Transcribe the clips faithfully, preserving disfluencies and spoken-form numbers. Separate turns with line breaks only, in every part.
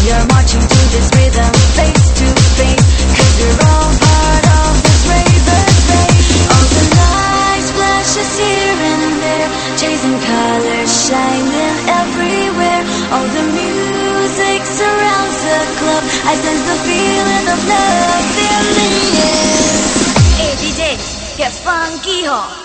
are marching to this rhythm, face to face, cause we're all part of this ravers race. All the lights flashes here and there, chasing colors shining everywhere. All the music surrounds the club, I sense the feeling of love in the air. Hey D J, get funky, huh?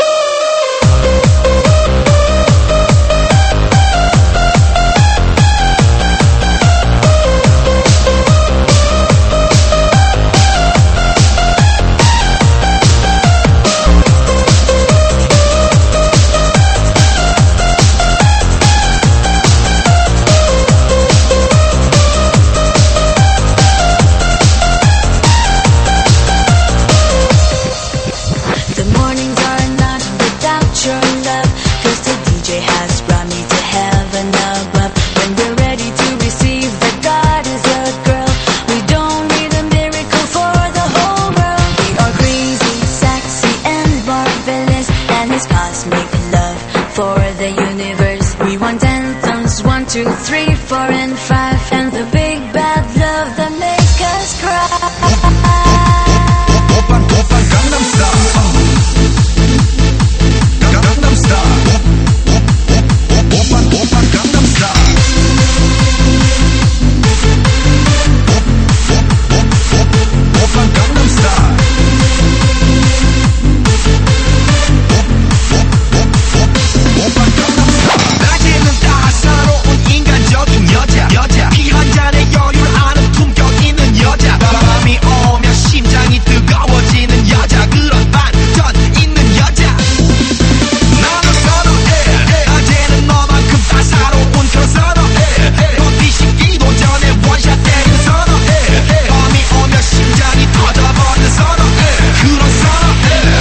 Two, three, four, and five, and the big bad love that make us cry. Open, open, Gangnam Style. Gangnam Style. Open, open, Gangnam Style. Open, Gangnam Style. Open, Gangnam Style. 낮에는 따사로운 인간적인 여자, 여자. 피 한 잔에 여유를 아는 품격 있는 여자. 밤이 오면 심장이 뜨거워지는 여자. 그런 반전 있는 여자. 나는 선호해. 낮에는 너만큼 따사로운 그런 선호해. 또 뒤식기도 전에 원샷 때는 선호해. 밤이 오면 심장이 터져버리는 선호해. 그런 선호해.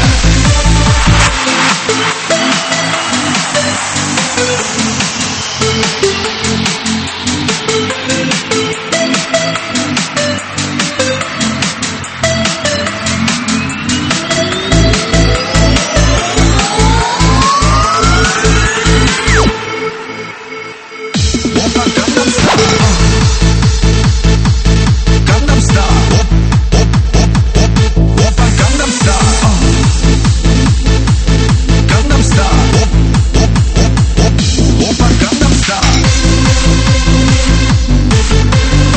Gangnam Style.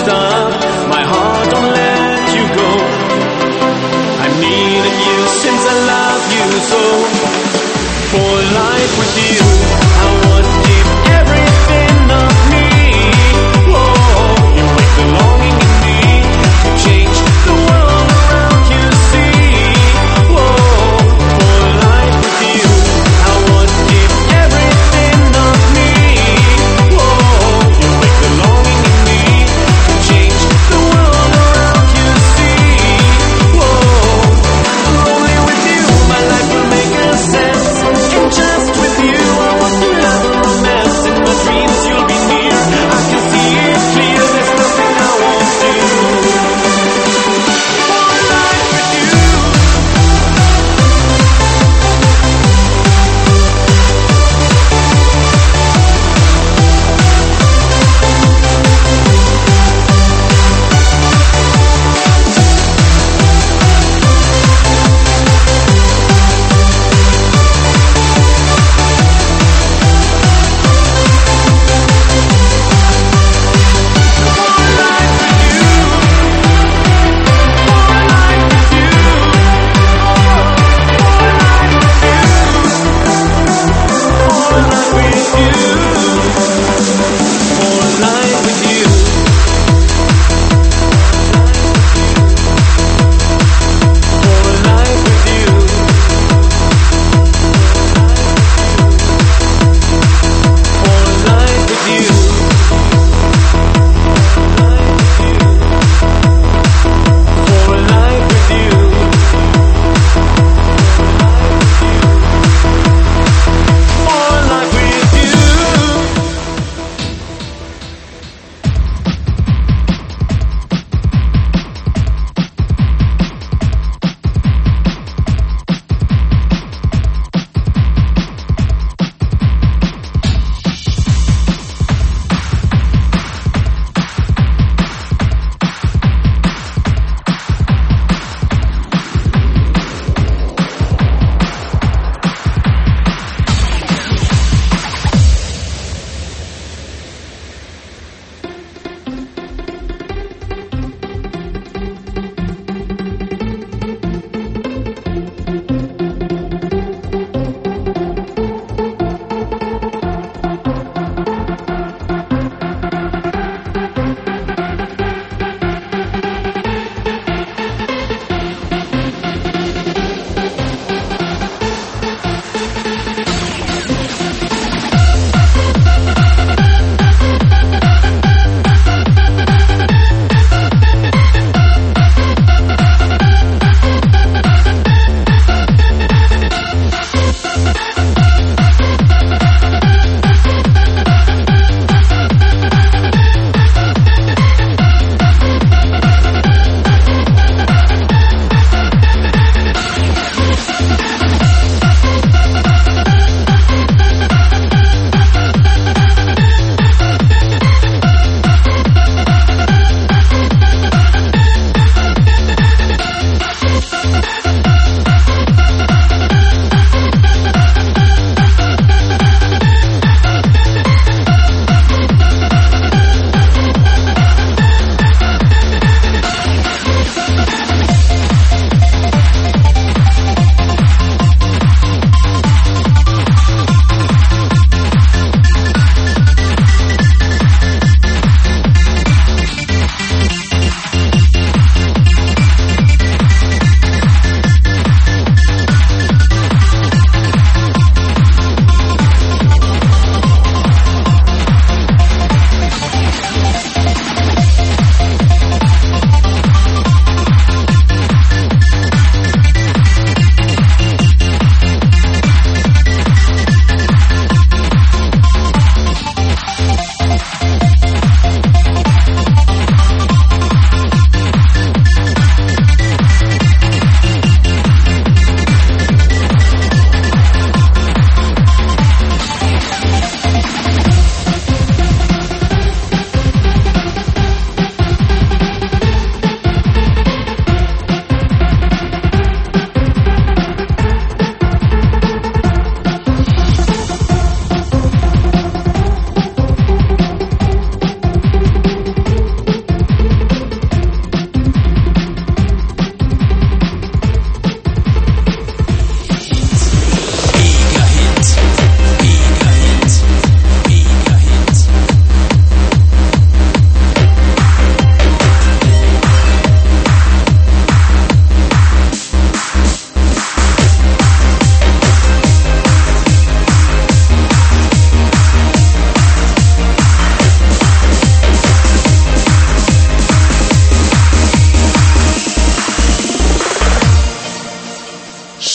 stop. My heart don't let you go. I needed you since I love you so. For life with you, I want to give everything of me. Whoa, you make the longing in me to change the world around you, see. Whoa, for life with you, I want to give everything of me. Whoa, you make the longing in me to change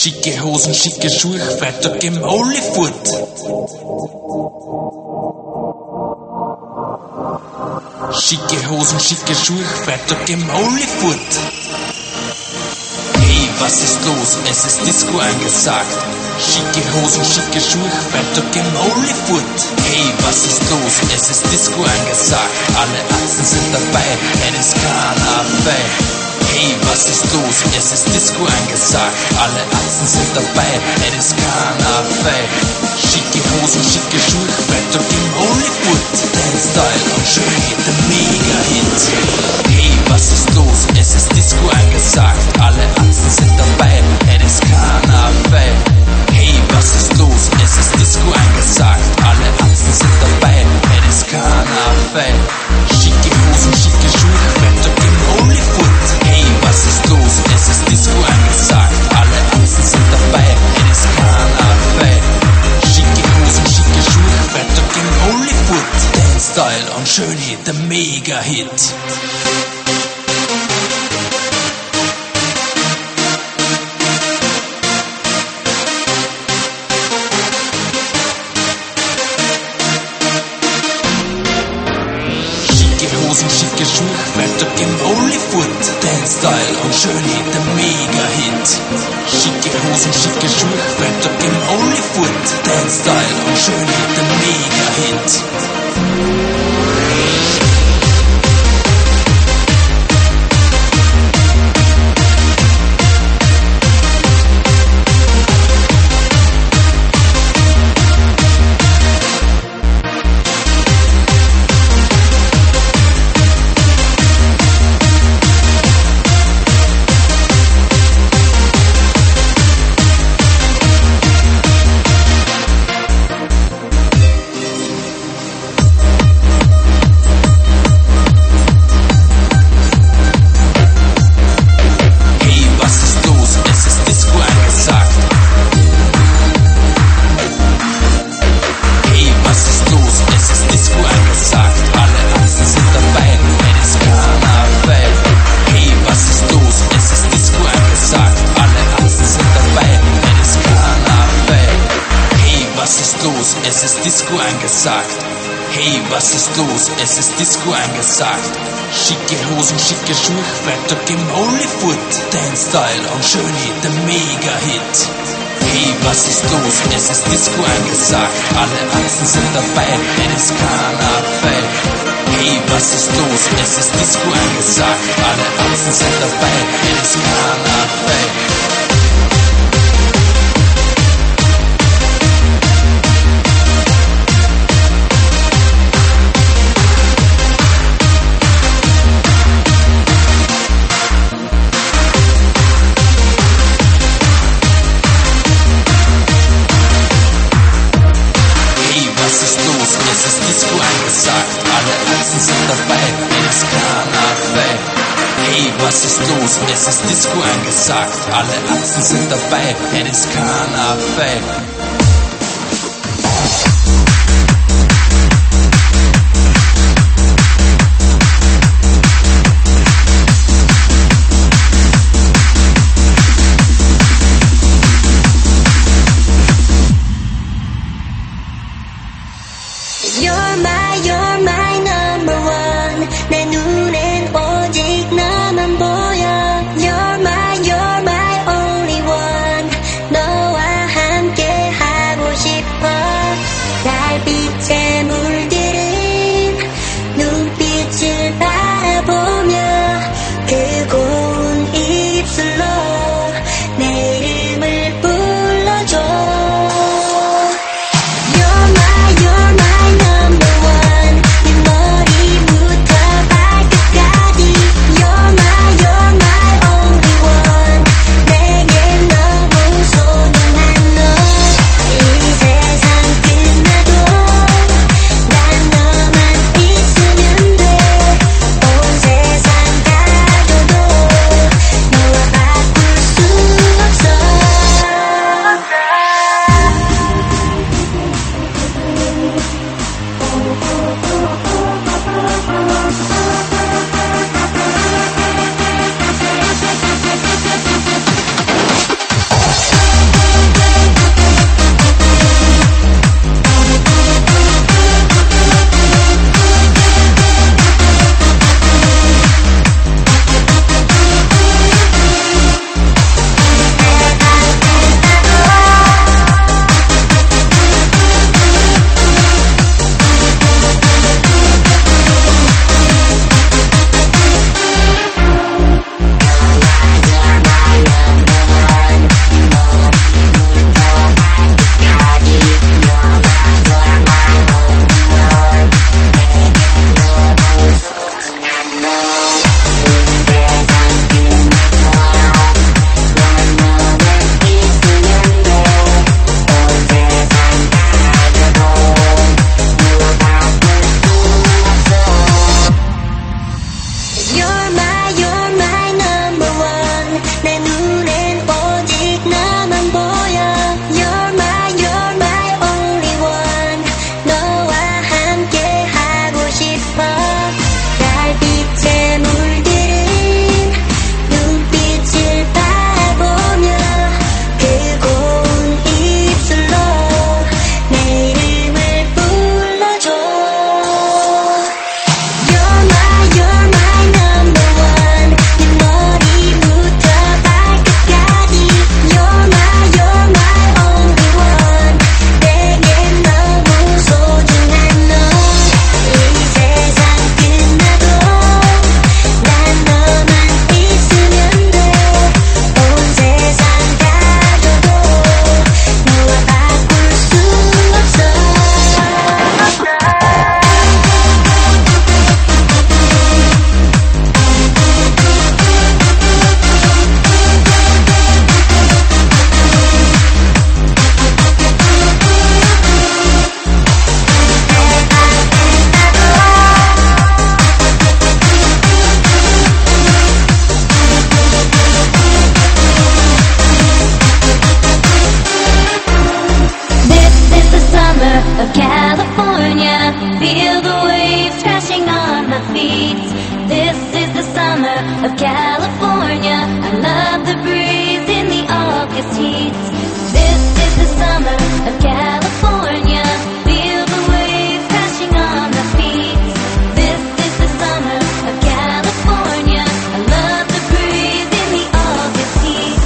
Schicke Hosen, schicke Schuhe, Freitag im Hollywood. Schicke Hosen, schicke Schuhe, Freitag im Hollywood. Hey, was ist los? Es ist Disco angesagt. Schicke Hosen, schicke Schuhe, Freitag im Hollywood. Hey, was ist los? Es ist Disco angesagt. Alle Atzen sind dabei, es ist Karneval. Hey, was ist los? Es ist Disco angesagt. Alle Atzen sind dabei, es ist Karneval. Schicke Hosen, schicke Schuhe, Freitag im Hollywood. Dance Style und Schönheit, der Mega-Hit. Hey, was ist los? Es ist Disco angesagt. Alle Atzen sind dabei, es ist Karneval. Hey, was ist los? Es ist Disco angesagt. Alle Atzen sind dabei, es ist Karneval. Schicke Hosen, schicke Schuhe, Freitag im Hollywood. Hey, was ist los? Es ist Disco angesagt. Alle Atzen sind dabei, es ist Karneval. Schicke Hosen, schicke Schuhe, Freitag im Hollywood. Dance Style und Schönheit, der Mega-Hit. Schicke Schuhe, Freitag im Hollywood. Dance Style und Schönheit, der Mega-Hit. Schicke Hosen, schicke Schuhe, Freitag im Hollywood. Dance Style und Schönheit, der Mega-Hit. Es ist Disco angesagt. Hey, was ist los? Es ist Disco angesagt. Schicke Hosen, schicke Schuhe, Freitag im Hollywood. Dance Style und Schönheit, der Mega-Hit. Hey, was ist los? Es ist Disco angesagt. Alle Atzen sind dabei, es ist Karneval. Hey, was ist los? Es ist Disco angesagt. Alle Atzen sind dabei, es ist Karneval. Es ist Disco angesagt, alle Atzen sind dabei, es ist Karneval. Hey, was ist los? Es ist Disco angesagt, alle Atzen sind dabei, es ist Karneval.
You're my, you're my number one. 내 눈엔 오직 너만 보여. You're my, you're my only one. 너와 함께 of California. I love the breeze in the August heat. This is the summer of California. Feel the waves crashing on my feet. This is the summer of California. I love the breeze in the August heat.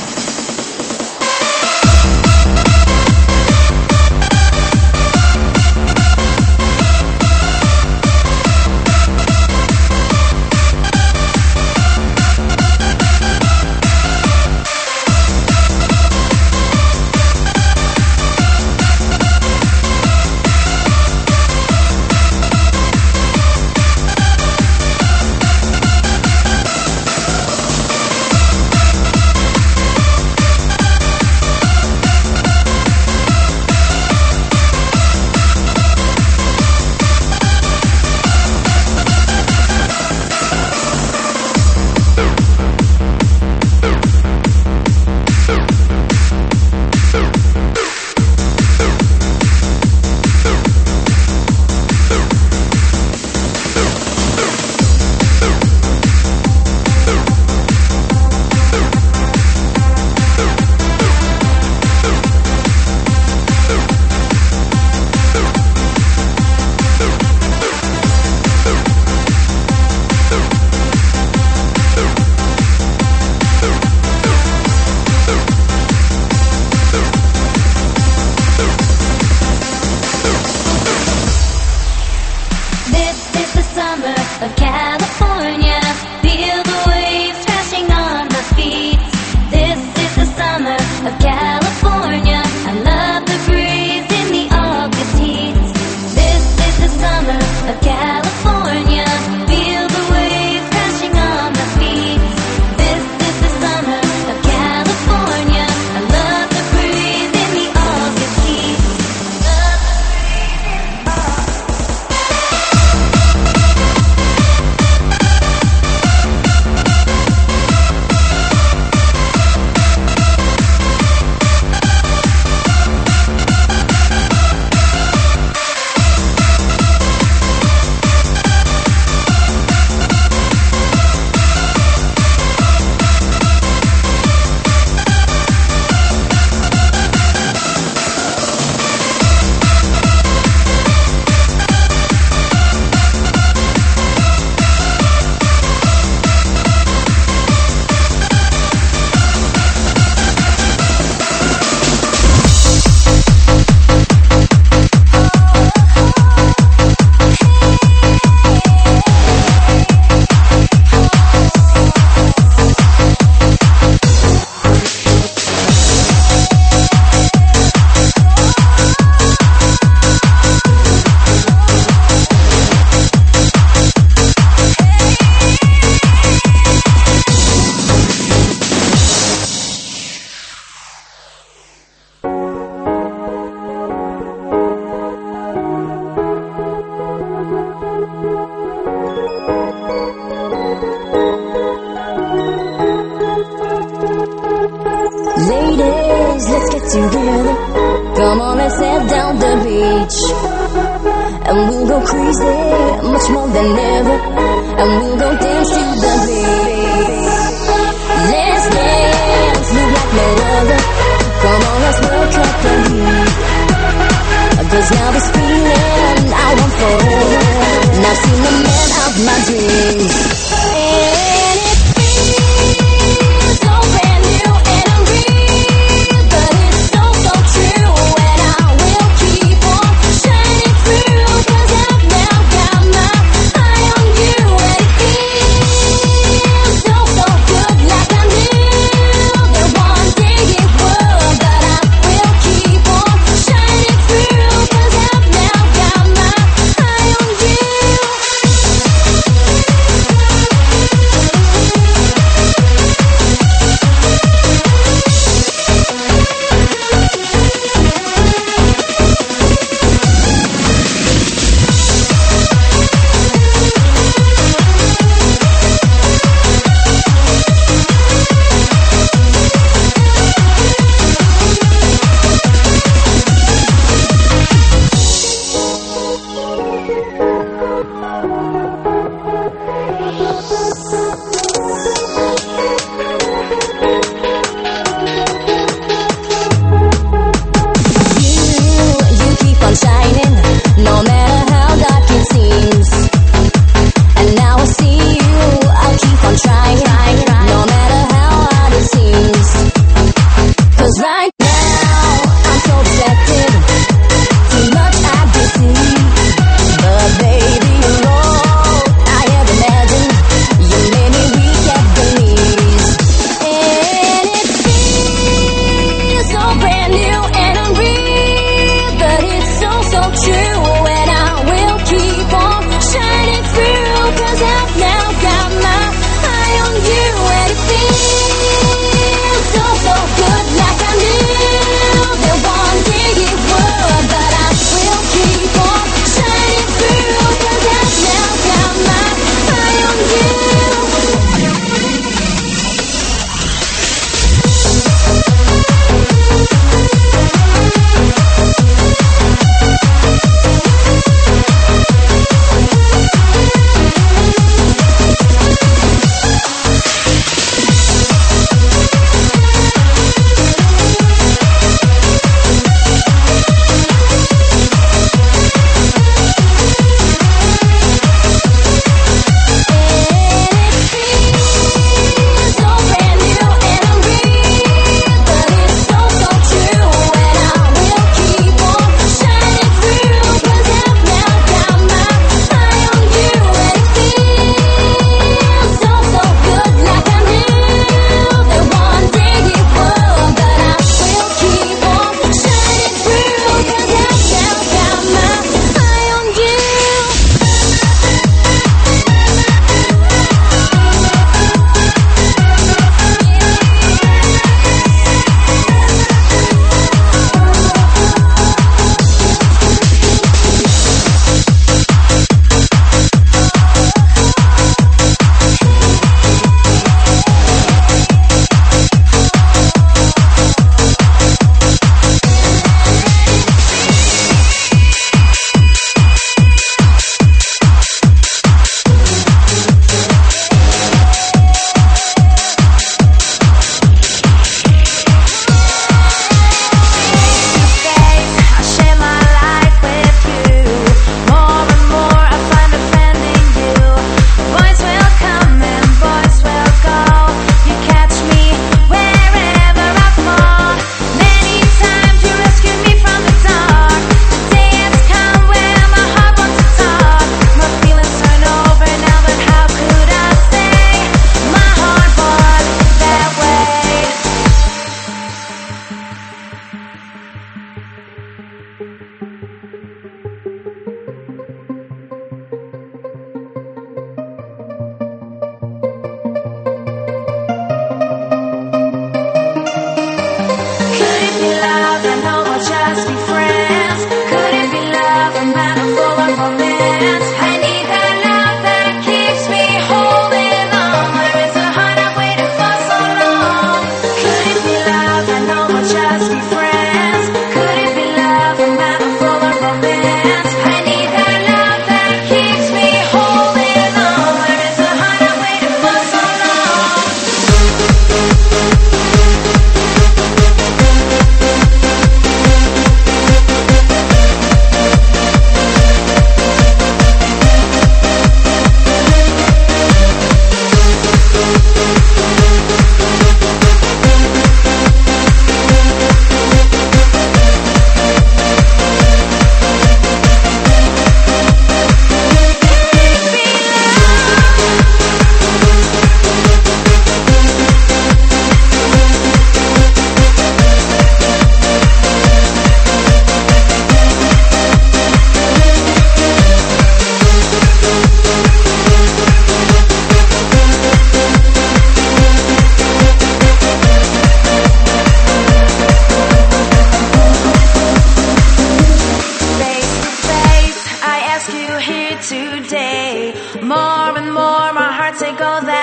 Ladies, let's get together. Come on, let's head down the beach. And we'll go crazy, much more than ever. And we'll go dance to the beat. Let's dance, move like no other. Come on, let's work up the heat. Cause now this feeling I want forever. And I've seen the man of my dreams. And it feels so brand new and unreal, but it's so, so true. And I will keep on shining through, cause I've now got my eye on you. And it feels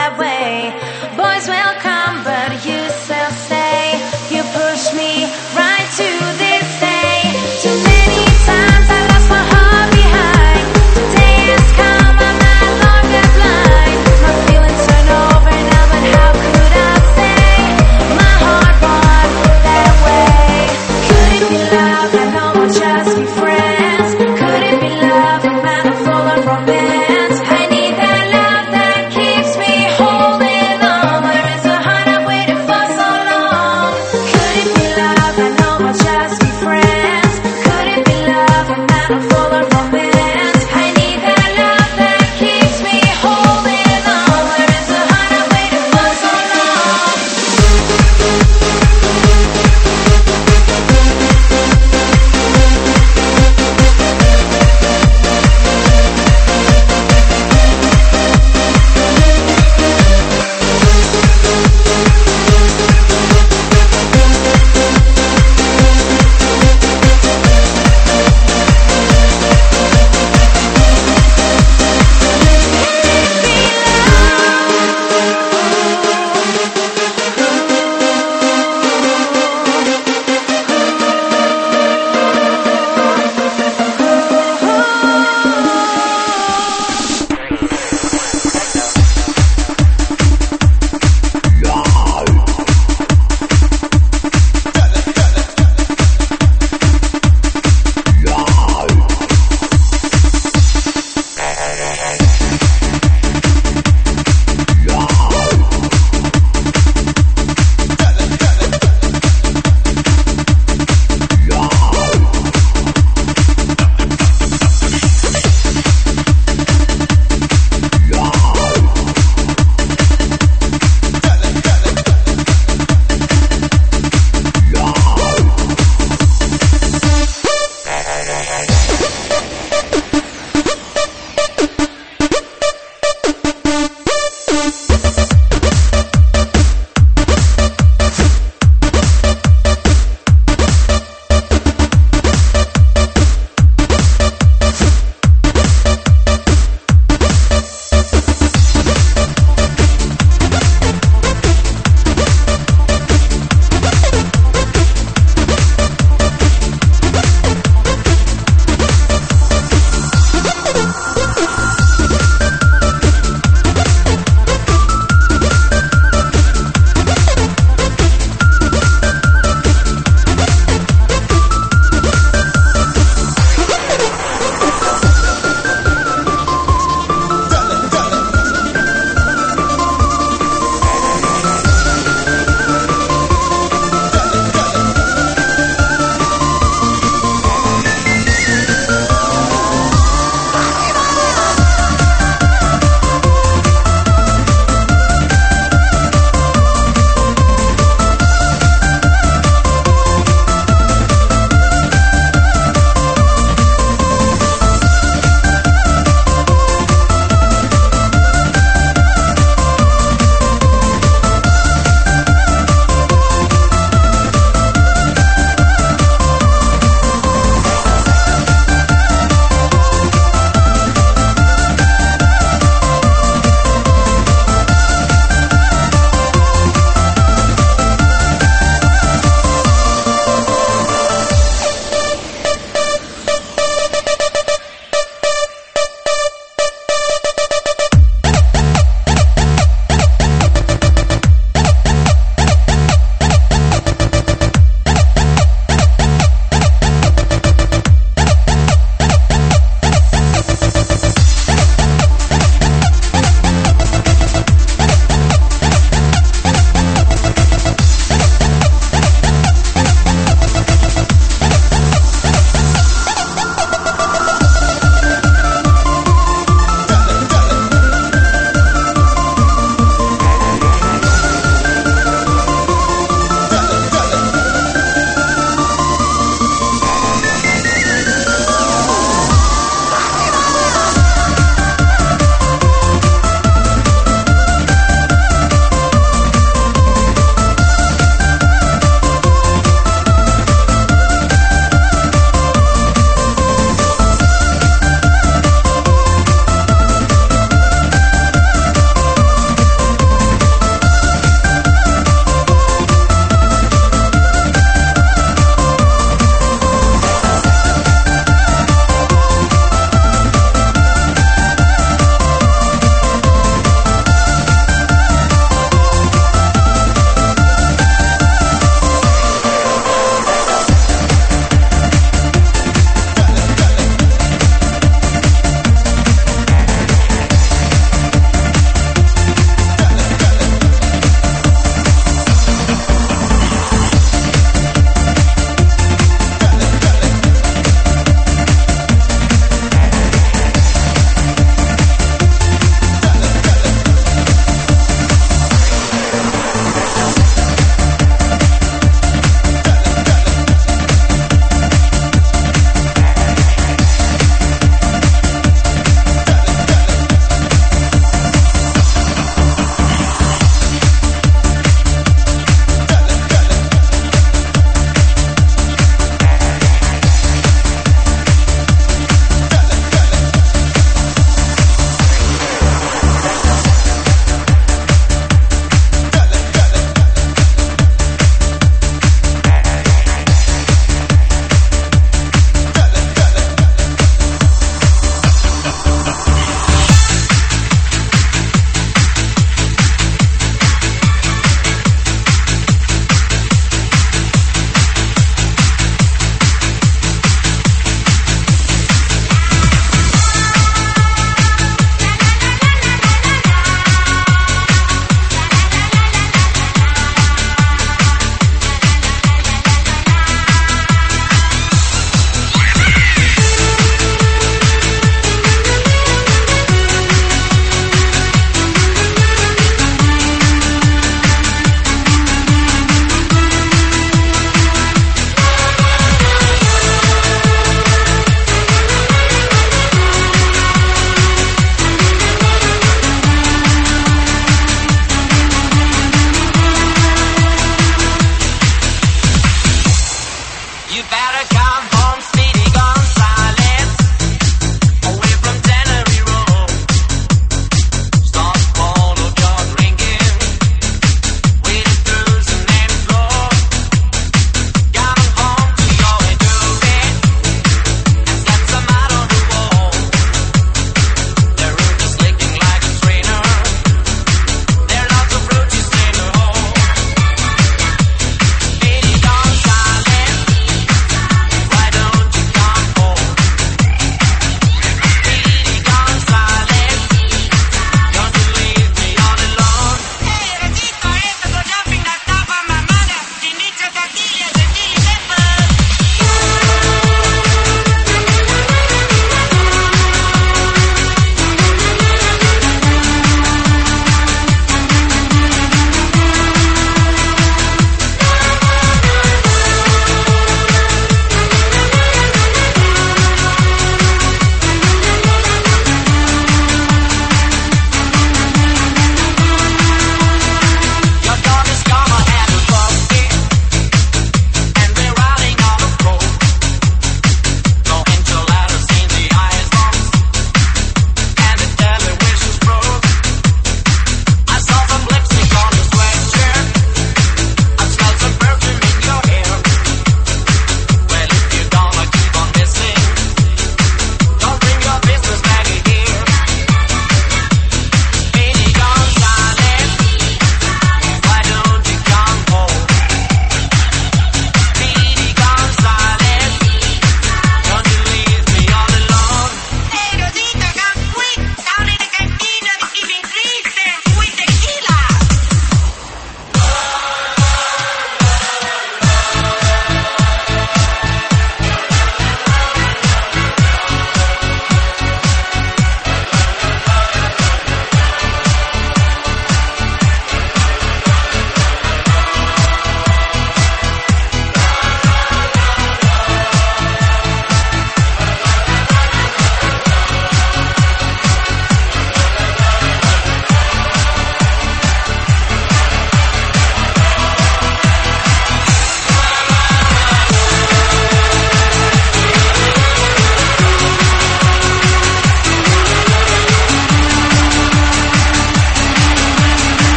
that way. Boys will come, but you still stay. You push me right to this day. Too many times I lost my heart behind. Today has come, I'm no longer blind. My feelings turn over now, but how could I stay? My heart runs that way. Could it be love? I know we'll just be friends. Could it be love? A man full of romance. I need that love that keeps me holding on.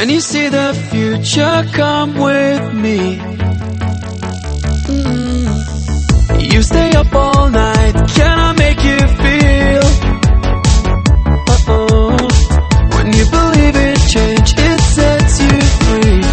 When you see the future, come with me. Mm. You stay up all night, can I make you feel? Uh-oh. When you believe in change, it sets you free.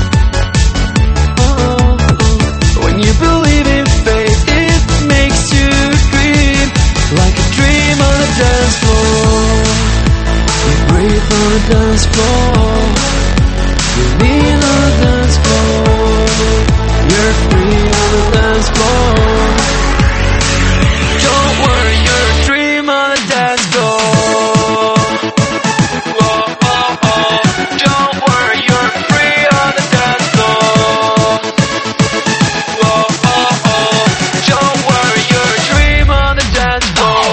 Uh-oh. When you believe in faith, it makes you dream. Like a dream on a dance floor. You breathe on a dance floor. You lean on the dance floor. You're free on the dance floor. Don't worry, you're a dream on the dance floor. Whoa, oh, oh. Don't worry, you're free on the dance floor. Whoa, oh, oh. Don't worry, you're a dream on the dance floor.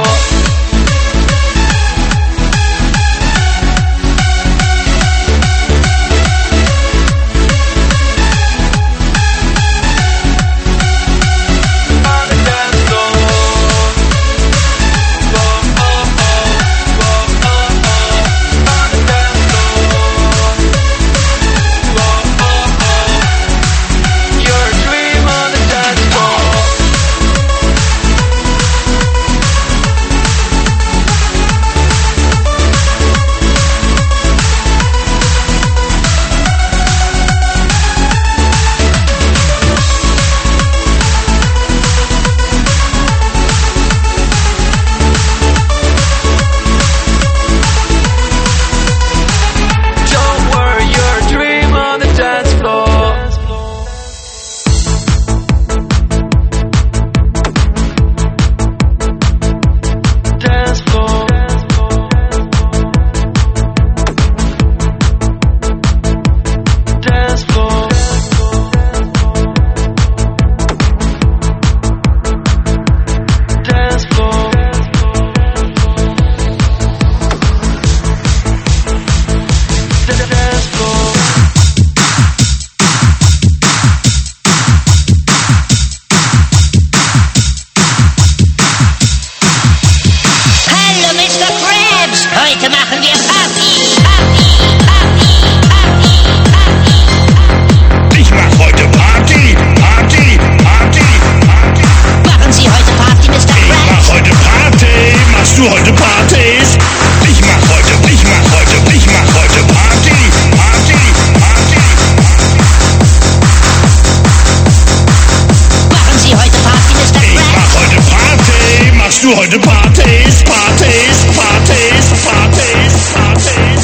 Heute Partys, Partys, Partys, Partys, Partys.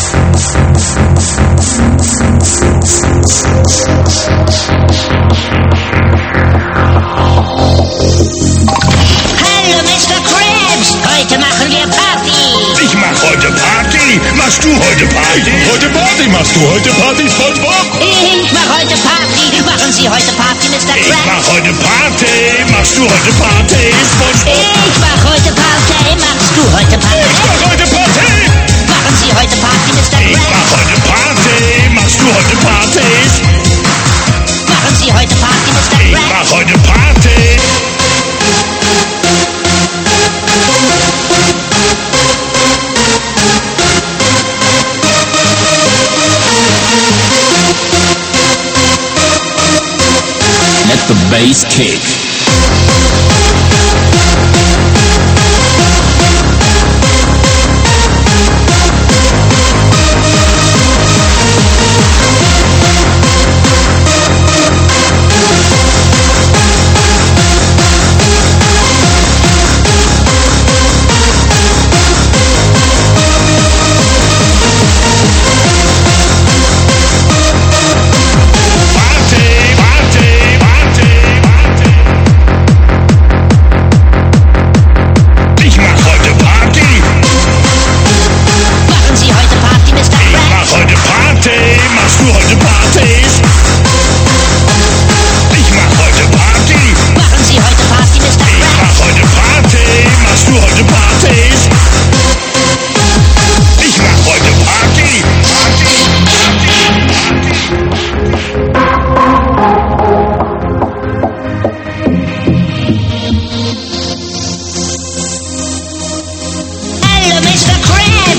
Hallo Mister Krabs, heute machen wir Party.
Ich mach heute Party, machst du heute Party? Heute Party, machst du heute Party, SpongeBob?
Ich mach heute Party, machen Sie heute Party, Mister
Ich
Krabs?
mach heute Party, machst du heute Party, SpongeBob?
Ich mach heute Party, machst du heute Party?
Ich mach heute Party!
Machen Sie heute Party, Mister
Ich
Krabs?
mach heute Party, machst du heute Partys?
Machen Sie heute Party, Mister
Ich
Krabs?
mach heute Party!
Let the bass kick.
Party, Party, Party, Party.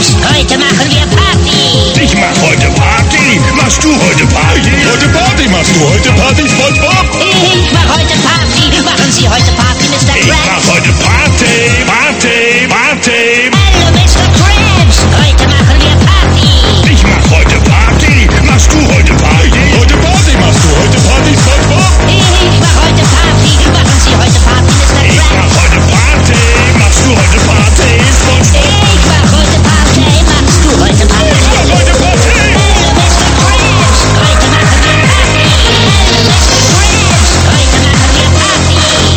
Crabs, heute machen wir Party.
Ich mach heute Party. Machst du heute Party? Heute Party machst du heute Party, SpongeBob?
Ich mach heute Party. Machen Sie heute Party, Mister
Ich
Krabs?
mach heute Party. Party, Party.
Hallo, Mister Krabs, heute machen wir Party.
Ich mach heute Party. Machst du heute Party? Heute Party machst du heute Party, SpongeBob?
Ich mach heute Party. Machen Sie heute Party, Mister
Ich
Krabs?
mach heute Party. Machst du heute Party, SpongeBob?
Ich mach heute Party. Machst du heute Party?
Ich mach heute Party.
Hallo, Mister Krabs, heute machen wir Party. Hallo, Mister Krabs, heute machen wir Party.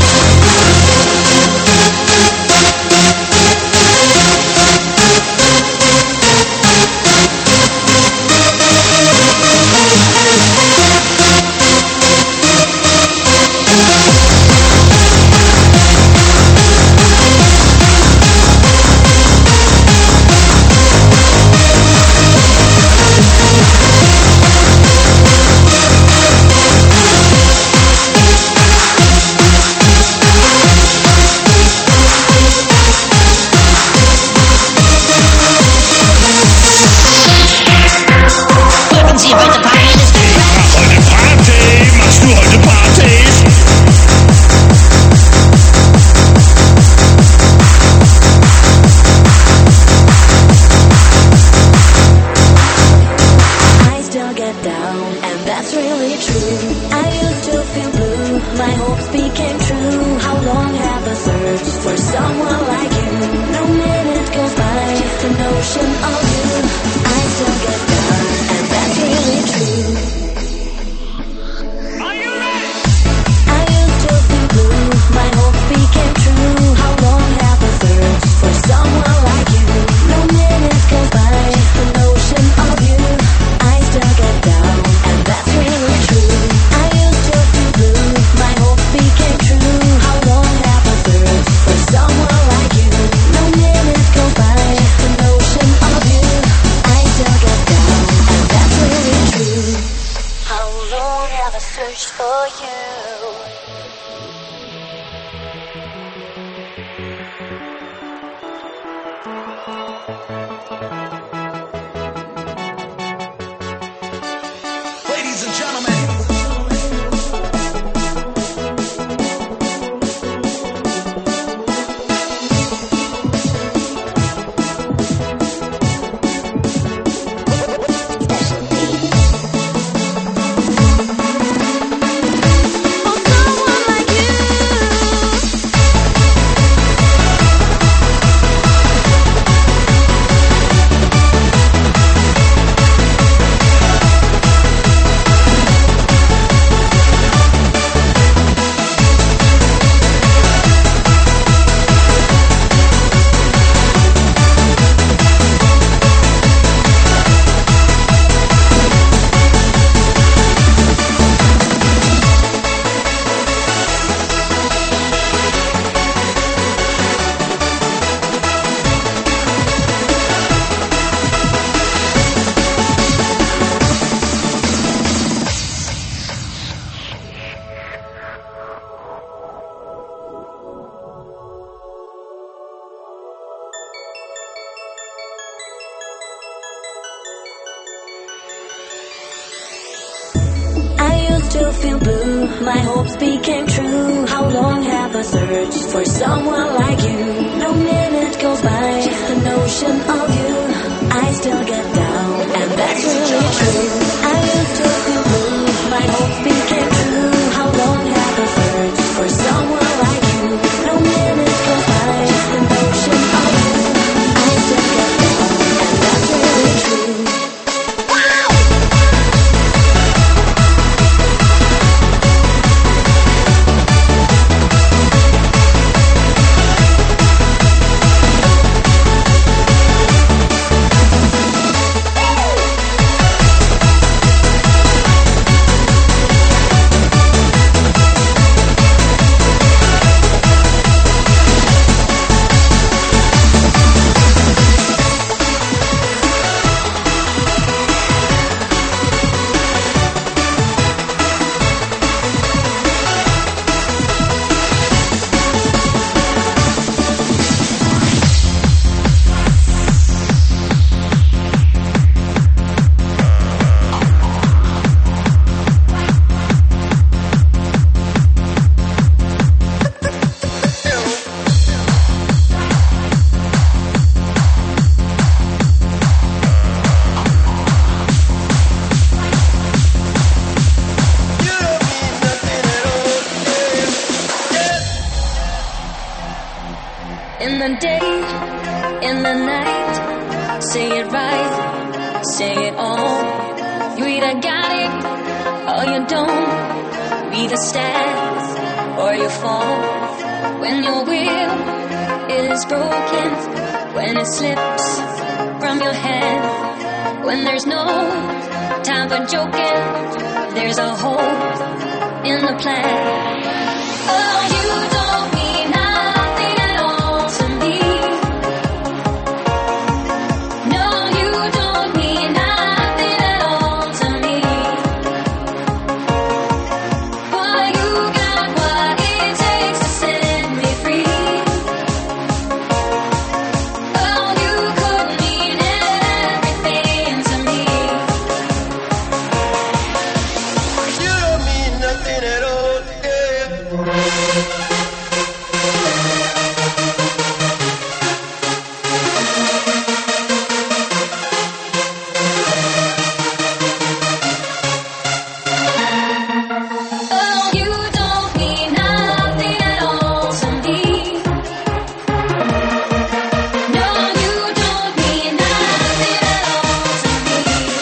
Machen Sie heute Party, Mister Krabs?
Mach heute Party. Machst du heute Party?
I still get down, and that's really true. I used to feel blue, my hopes became true. How long have I searched for someone like you? No minute goes by, just the notion of you. I still get down, and that's really true. I used to feel blue, my hopes became true. How long have I searched for someone like you? No minute goes by, just the notion of you. I still get down, and that's really true. I used to feel blue, my hopes became true. How long have I searched for someone like you? No minute goes by, just the notion of you. I still get down, and that's really true. How long have I searched for you?
Ladies and gentlemen.
For someone like you. I used to feel blue, my hopes became true. How long have I searched for someone like you? No minute goes by, just the notion of you. I still get down, and that's really true. I used to feel blue, my hopes became true. How long have I searched for someone like you? No minute goes by, just the notion of you. I still get down, and that's really true. the night. Say it right, say it all. You either got it or you don't. You either stand or you fall. When your will is broken, when it slips from your hand, when there's no time for joking, there's a hole in the plan. Oh, you don't mean nothing at all to me. No, you don't mean nothing at all to me. Boy, you got what it takes to set me free. Oh, you could mean everything to me.
You don't mean nothing at all, yeah.
Oh, you don't mean nothing at all to me. No, you don't mean nothing at all to me.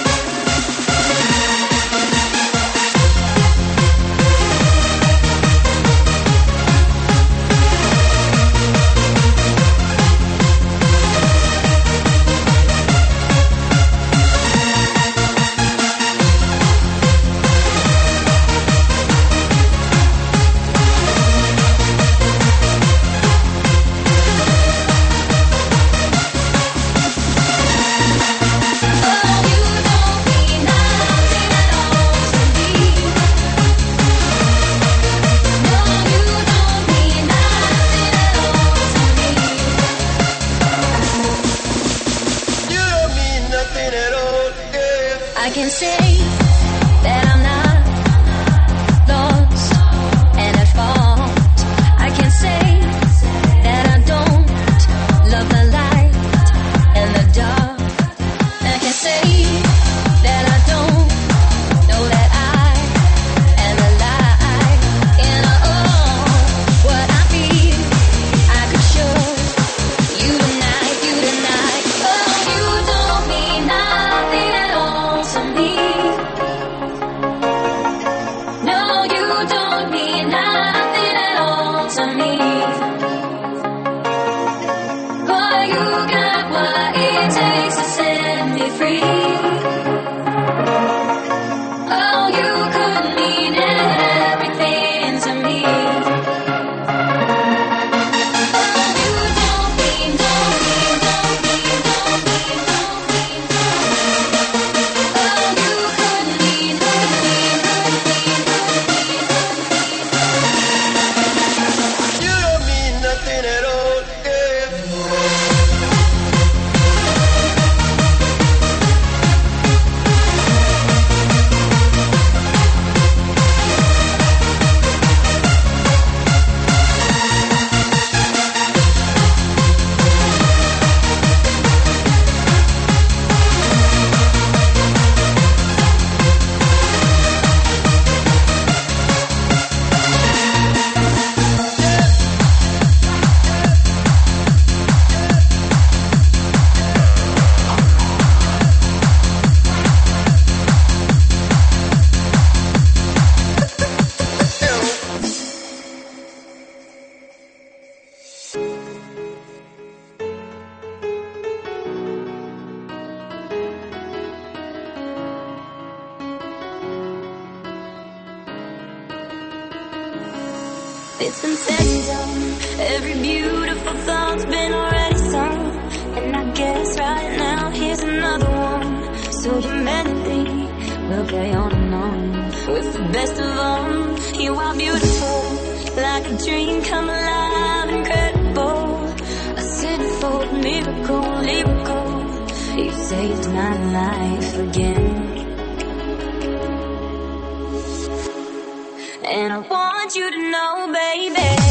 You don't mean nothing at all, yeah.
I can say that I'm not lost and at fault. I can say that I don't love the light and the dark. I can say that I don't know that I am alive. And oh, what I feel, I could show you tonight, you tonight. Oh, you don't mean nothing at all to me. No, you don't mean nothing at all to me. Boy, you got what it takes to set me free. Oh, you could mean everything to me. Oh, you don't mean, don't mean, don't mean, don't mean, don't mean, don't mean. Oh, you could mean, could mean, could mean, could mean.
You don't mean nothing at all, yeah.
It's been said and done. Every beautiful thought's been already sung. And I guess right now here's another one. So humanity will carry on and on. With the best of all, you are beautiful, like a dream come alive, incredible. A sinful miracle, lyrical. You saved my life again. And I want you to know, baby,